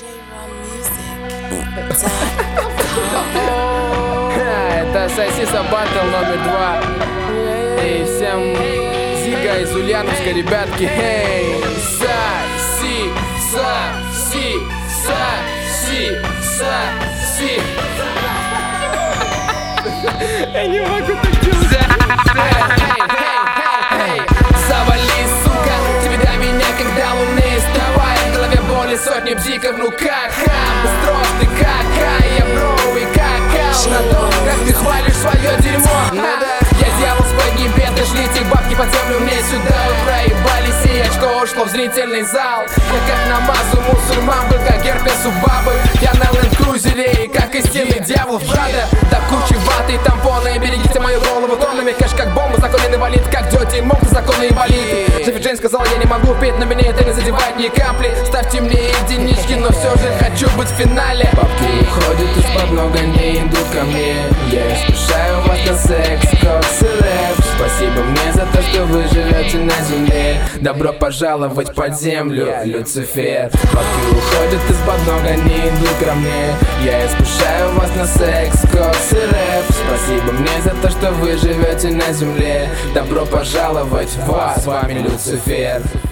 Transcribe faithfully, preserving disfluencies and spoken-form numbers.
Это Сосиса Баттл номер два. Эй, всем Зига из Ульяновска, ребятки. Эй, Соси, Соси, Соси, Соси. Я не могу так делать. Завали, сука, тебе до меня, когда луны вставай. В голове боли, сотни бзиков, ну как хам. Быстров ты кака, я броуи какал. На том, как ты хвалишь свое дерьмо. Я дьявол с поднебесной, шлите бабки под землю мне сюда. Вы проебались, и очко ушло в зрительный зал. Я как намазу мусульман, был как герпес у бабы. Я на ленд-крузере, и как истинный дьявол в Прада. До кучи ваты и тампоны, берегите мою голову тоннами. Кэш как бомба, законный инвалид, как дети, мог законный инвалид. Джеффи Джейн сказал, я не могу петь, но меня это не задевает ни капли. Ставьте мне единички, но все же хочу быть в финале. Бабки уходят из-под ног, они идут ко мне. Я искушаю вас на секс, кокс и рэп. Спасибо мне за то, что вы живете на земле. Добро пожаловать под землю, Люцифер. Бабки уходят из-под ног, они идут ко мне. Я искушаю вас на секс, кокс и рэп. Спасибо мне за то, что вы живете на земле. Добро пожаловать в вас, с вами Люцифер.